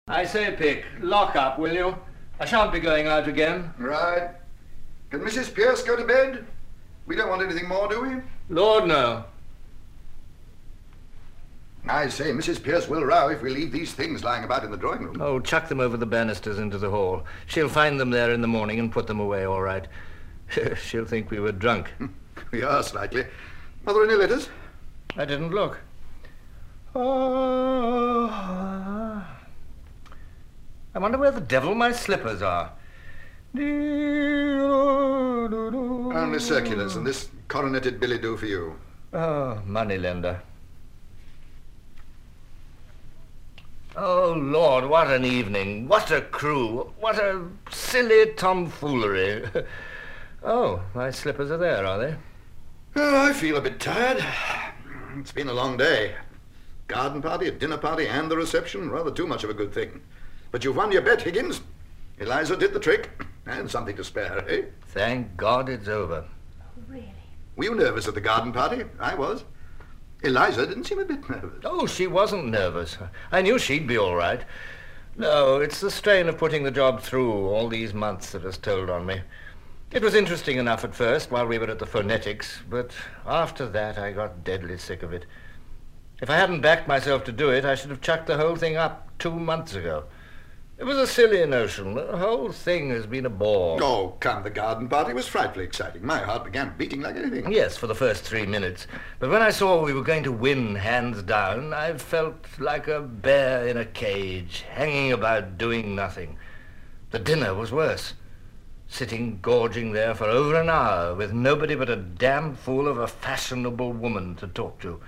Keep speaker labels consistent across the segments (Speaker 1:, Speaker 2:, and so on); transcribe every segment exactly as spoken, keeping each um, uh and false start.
Speaker 1: I say, Pick, lock up, will you? I shan't be going out again.
Speaker 2: Right. Can Missus Pierce go to bed? We don't want anything more, do we?
Speaker 1: Lord, no.
Speaker 2: I say, Missus Pierce will row if we leave these things lying about in the drawing room.
Speaker 1: Oh, chuck them over the banisters into the hall. She'll find them there in the morning and put them away all right. She'll think we were drunk.
Speaker 2: We are, slightly. Are there any letters?
Speaker 1: I didn't look. Oh, I wonder where the devil my slippers are.
Speaker 2: Only circulars, and this coroneted billet-doux for you.
Speaker 1: Oh, moneylender. Oh, Lord, what an evening. What a crew. What a silly tomfoolery. Oh, my slippers are there, are they?
Speaker 2: Oh, I feel a bit tired. It's been a long day. Garden party, a dinner party, and the reception. Rather too much of a good thing. But you've won your bet, Higgins. Eliza did the trick. And something to spare, eh?
Speaker 1: Thank God it's over.
Speaker 3: Oh, really?
Speaker 2: Were you nervous at the garden party? I was. Eliza didn't seem a bit nervous.
Speaker 1: Oh, she wasn't nervous. I knew she'd be all right. No, it's the strain of putting the job through all these months that has told on me. It was interesting enough at first while we were at the phonetics, but after that I got deadly sick of it. If I hadn't backed myself to do it, I should have chucked the whole thing up two months ago. It was a silly notion. The whole thing has been a bore.
Speaker 2: Oh, come, the garden party was frightfully exciting. My heart began beating like anything.
Speaker 1: Yes, for the first three minutes. But when I saw we were going to win hands down, I felt like a bear in a cage, hanging about doing nothing. The dinner was worse. Sitting gorging there for over an hour with nobody but a damn fool of a fashionable woman to talk to.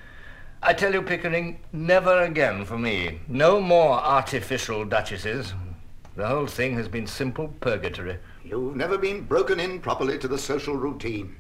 Speaker 1: I tell you, Pickering, never again for me. No more artificial duchesses. The whole thing has been simple purgatory.
Speaker 2: You've never been broken in properly to the social routine.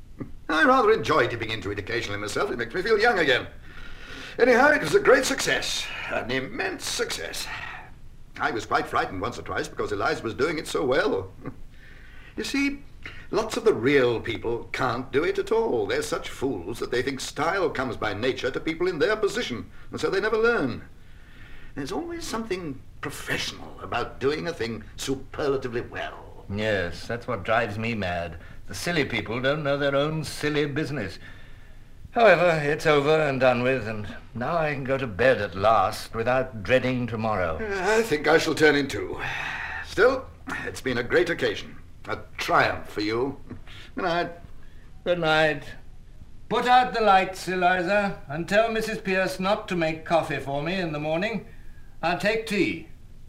Speaker 2: I rather enjoy dipping into it occasionally myself. It makes me feel young again. Anyhow, it was a great success. An immense success. I was quite frightened once or twice because Eliza was doing it so well. You see, lots of the real people can't do it at all. They're such fools that they think style comes by nature to people in their position, and so they never learn. There's always something professional about doing a thing superlatively well.
Speaker 1: Yes, that's what drives me mad. The silly people don't know their own silly business. However, it's over and done with, and now I can go to bed at last without dreading tomorrow.
Speaker 2: I think I shall turn in too. Still, it's been a great occasion. A triumph for you. Good night.
Speaker 1: Good night. Put out the lights, Eliza, and tell Missus Pierce not to make coffee for me in the morning. I'll take tea.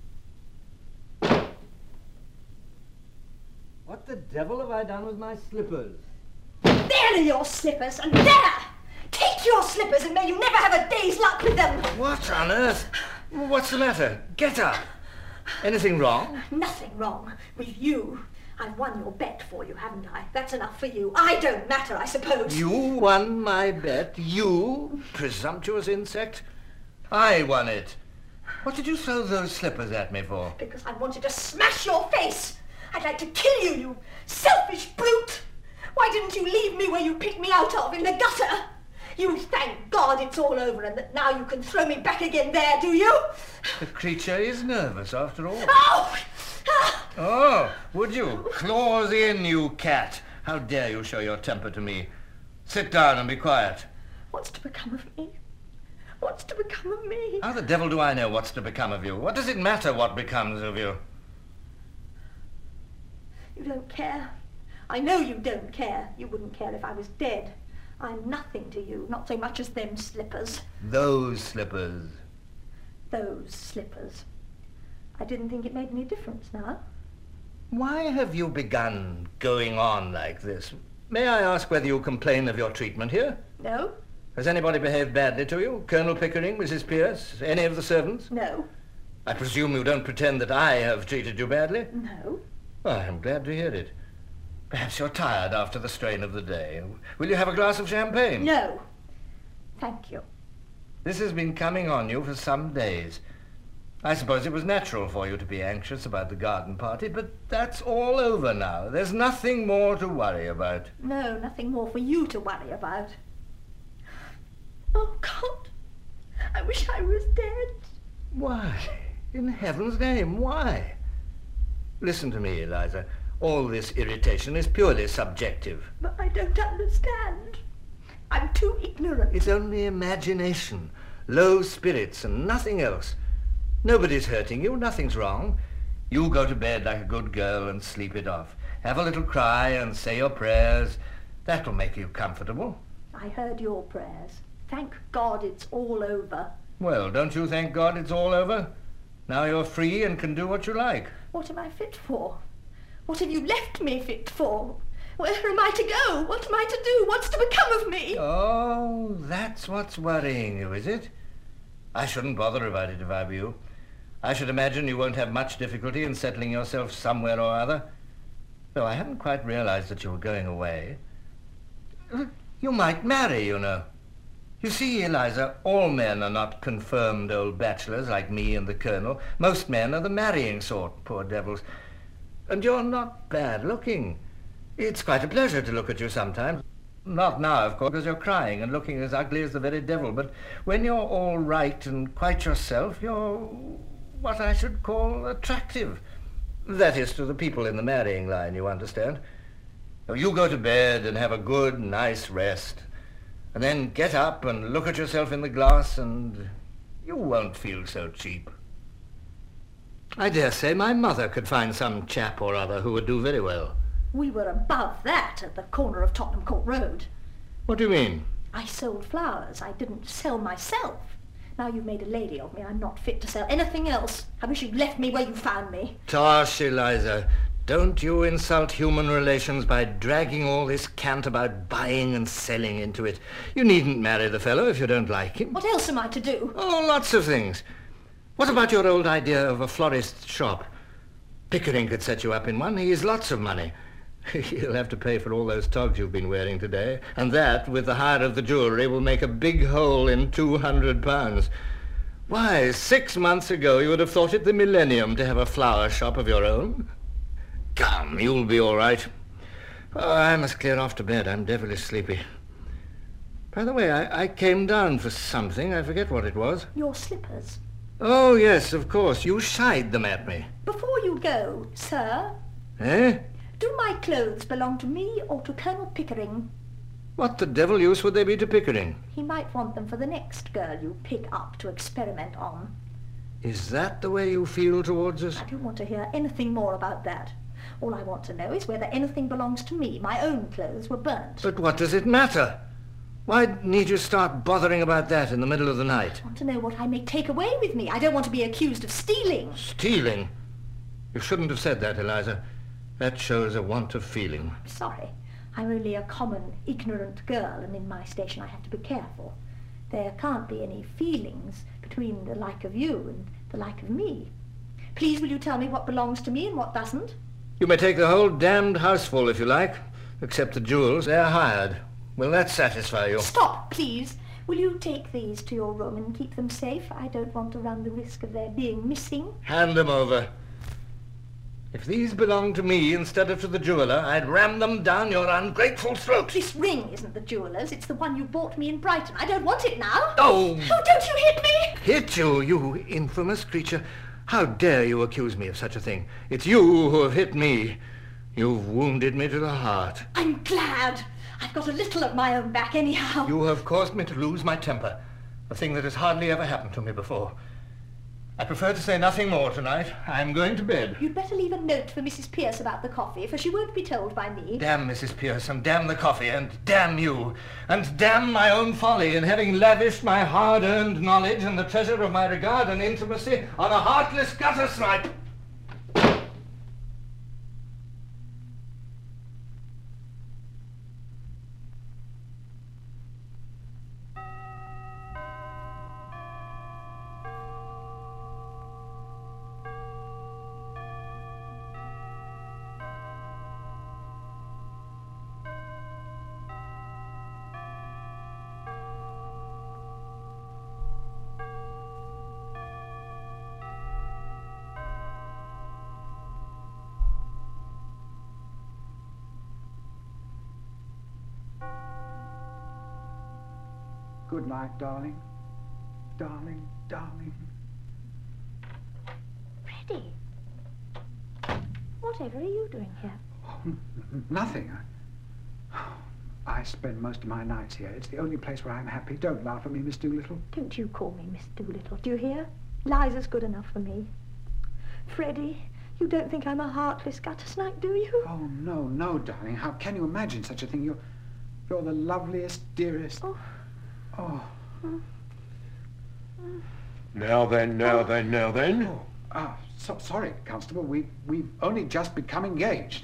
Speaker 1: What the devil have I done with my slippers?
Speaker 3: There are your slippers, and there! Take your slippers, and may you never have a day's luck with them!
Speaker 1: What on earth? What's the matter? Get up. Anything wrong?
Speaker 3: Nothing wrong with you. I've won your bet for you, haven't I? That's enough for you. I don't matter, I suppose.
Speaker 1: You won my bet? You? Presumptuous insect? I won it. What did you throw those slippers at me for?
Speaker 3: Because I wanted to smash your face. I'd like to kill you, you selfish brute. Why didn't you leave me where you picked me out of, in the gutter? You thank God it's all over and that now you can throw me back again there, do you?
Speaker 1: The creature is nervous, after all.
Speaker 3: Oh!
Speaker 1: Oh, would you? Claws in, you cat. How dare you show your temper to me? Sit down and be quiet.
Speaker 3: What's to become of me? What's to become of me?
Speaker 1: How the devil do I know what's to become of you? What does it matter what becomes of you?
Speaker 3: You don't care. I know you don't care. You wouldn't care if I was dead. I'm nothing to you, not so much as them slippers.
Speaker 1: Those slippers.
Speaker 3: Those slippers. I didn't think it made any difference now.
Speaker 1: Why have you begun going on like this? May I ask whether you complain of your treatment here?
Speaker 3: No.
Speaker 1: Has anybody behaved badly to you? Colonel Pickering, Missus Pierce, any of the servants?
Speaker 3: No.
Speaker 1: I presume you don't pretend that I have treated you badly?
Speaker 3: No.
Speaker 1: Well, I'm glad to hear it. Perhaps you're tired after the strain of the day. Will you have a glass of champagne?
Speaker 3: No. Thank you.
Speaker 1: This has been coming on you for some days. I suppose it was natural for you to be anxious about the garden party, but that's all over now. There's nothing more to worry about.
Speaker 3: No, nothing more for you to worry about. Oh, God. I wish I was dead.
Speaker 1: Why? In heaven's name, why? Listen to me, Eliza. All this irritation is purely subjective.
Speaker 3: But I don't understand. I'm too ignorant.
Speaker 1: It's only imagination, low spirits and nothing else. Nobody's hurting you, nothing's wrong. You go to bed like a good girl and sleep it off. Have a little cry and say your prayers. That'll make you comfortable.
Speaker 3: I heard your prayers. Thank God it's all over.
Speaker 1: Well, don't you thank God it's all over? Now you're free and can do what you like.
Speaker 3: What am I fit for? What have you left me fit for? Where am I to go? What am I to do? What's to become of me?
Speaker 1: Oh, that's what's worrying you, is it? I shouldn't bother about it if I were you. I should imagine you won't have much difficulty in settling yourself somewhere or other. Though I hadn't quite realized that you were going away. You might marry, you know. You see, Eliza, all men are not confirmed old bachelors like me and the Colonel. Most men are the marrying sort, poor devils. And you're not bad looking. It's quite a pleasure to look at you sometimes. Not now, of course, because you're crying and looking as ugly as the very devil. But when you're all right and quite yourself, you're what I should call attractive. That is, to the people in the marrying line, you understand. You go to bed and have a good, nice rest. And then get up and look at yourself in the glass and you won't feel so cheap. I dare say my mother could find some chap or other who would do very well.
Speaker 3: We were above that at the corner of Tottenham Court Road.
Speaker 1: What do you mean?
Speaker 3: I sold flowers. I didn't sell myself. Now you've made a lady of me, I'm not fit to sell anything else. I wish you'd left me where you found me.
Speaker 1: Tosh, Eliza. Don't you insult human relations by dragging all this cant about buying and selling into it. You needn't marry the fellow if you don't like him.
Speaker 3: What else am I to do?
Speaker 1: Oh, lots of things. What about your old idea of a florist's shop? Pickering could set you up in one. He has lots of money. He'll have to pay for all those togs you've been wearing today. And that, with the hire of the jewellery, will make a big hole in two hundred pounds. Why, six months ago you would have thought it the millennium to have a flower shop of your own. Come, you'll be all right. Oh, I must clear off to bed. I'm devilish sleepy. By the way, I, I came down for something. I forget what it was.
Speaker 3: Your slippers.
Speaker 1: Oh, yes, of course. You shied them at me.
Speaker 3: Before you go, sir.
Speaker 1: Eh?
Speaker 3: Do my clothes belong to me or to Colonel Pickering?
Speaker 1: What the devil use would they be to Pickering?
Speaker 3: He might want them for the next girl you pick up to experiment on.
Speaker 1: Is that the way you feel towards us?
Speaker 3: I don't want to hear anything more about that. All I want to know is whether anything belongs to me. My own clothes were burnt.
Speaker 1: But what does it matter? Why need you start bothering about that in the middle of the night?
Speaker 3: I want to know what I may take away with me. I don't want to be accused of stealing.
Speaker 1: Stealing? You shouldn't have said that, Eliza. That shows a want of feeling.
Speaker 3: I'm sorry. I'm only a common, ignorant girl, and in my station I have to be careful. There can't be any feelings between the like of you and the like of me. Please, will you tell me what belongs to me and what doesn't?
Speaker 1: You may take the whole damned houseful if you like, except the jewels. They're hired. Will that satisfy you?
Speaker 3: Stop, please. Will you take these to your room and keep them safe? I don't want to run the risk of their being missing.
Speaker 1: Hand them over. If these belonged to me instead of to the jeweller, I'd ram them down your ungrateful throat.
Speaker 3: This ring isn't the jeweller's. It's the one you bought me in Brighton. I don't want it now.
Speaker 1: Oh!
Speaker 3: Oh, don't you hit me!
Speaker 1: Hit you, you infamous creature. How dare you accuse me of such a thing? It's you who have hit me. You've wounded me to the heart.
Speaker 3: I'm glad. I've got a little at my own back anyhow.
Speaker 1: You have caused me to lose my temper, a thing that has hardly ever happened to me before. I prefer to say nothing more tonight. I'm going to bed.
Speaker 3: You'd better leave a note for Missus Pierce about the coffee, for she won't be told by me.
Speaker 1: Damn Missus Pierce, and damn the coffee, and damn you, and damn my own folly in having lavished my hard-earned knowledge and the treasure of my regard and intimacy on a heartless gutter snipe.
Speaker 4: Good night, darling. Darling, darling.
Speaker 3: Freddie, whatever are you doing here?
Speaker 4: Oh, n- nothing. I, I spend most of my nights here. It's the only place where I'm happy. Don't laugh at me, Miss Doolittle.
Speaker 3: Don't you call me Miss Doolittle, do you hear? Liza's good enough for me. Freddie, you don't think I'm a heartless gutter snipe, do you?
Speaker 4: Oh, no, no, darling. How can you imagine such a thing? You're, you're the loveliest, dearest...
Speaker 3: Oh.
Speaker 4: Oh.
Speaker 3: Mm. Mm.
Speaker 5: Now then, now then, now then.
Speaker 4: Oh, ah, so, sorry, Constable. We, we've only just become engaged.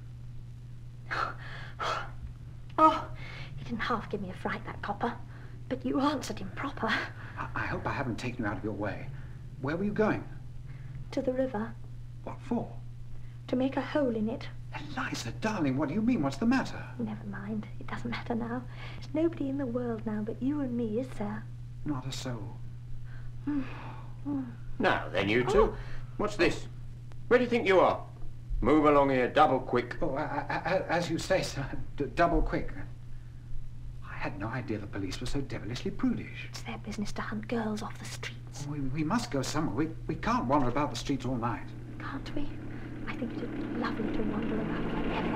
Speaker 3: Oh, he didn't half give me a fright, that copper. But you answered him proper.
Speaker 4: I, I hope I haven't taken you out of your way. Where were you going?
Speaker 3: To the river.
Speaker 4: What for?
Speaker 3: To make a hole in it.
Speaker 4: Eliza, darling, what do you mean? What's the matter?
Speaker 3: Never mind. It doesn't matter now. There's nobody in the world now but you and me, is there?
Speaker 4: Not a soul.
Speaker 3: Mm. Mm.
Speaker 5: Now then, you two.
Speaker 3: Oh.
Speaker 5: What's this? Where do you think you are? Move along here, double quick.
Speaker 4: Oh, I, I, I, as you say, sir, d- double quick. I had no idea the police were so devilishly prudish.
Speaker 3: It's their business to hunt girls off the streets.
Speaker 4: We, we must go somewhere. We, we can't wander about the streets all night.
Speaker 3: Can't we? I think it'd be lovely to wander about forever.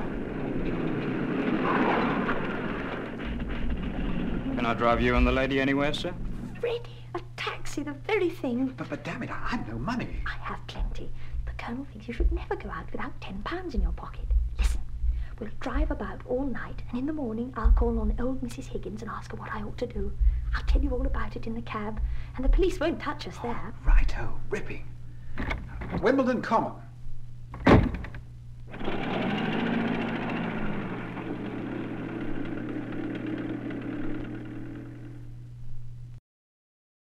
Speaker 6: Can I drive you and the lady anywhere, sir?
Speaker 3: Freddie, a taxi, the very thing.
Speaker 4: But, but damn it, I, I've no money.
Speaker 3: I have plenty. The Colonel thinks you should never go out without ten pounds in your pocket. Listen, we'll drive about all night, and in the morning I'll call on old Missus Higgins and ask her what I ought to do. I'll tell you all about it in the cab, and the police won't touch us there.
Speaker 4: Righto, ripping. Wimbledon Common.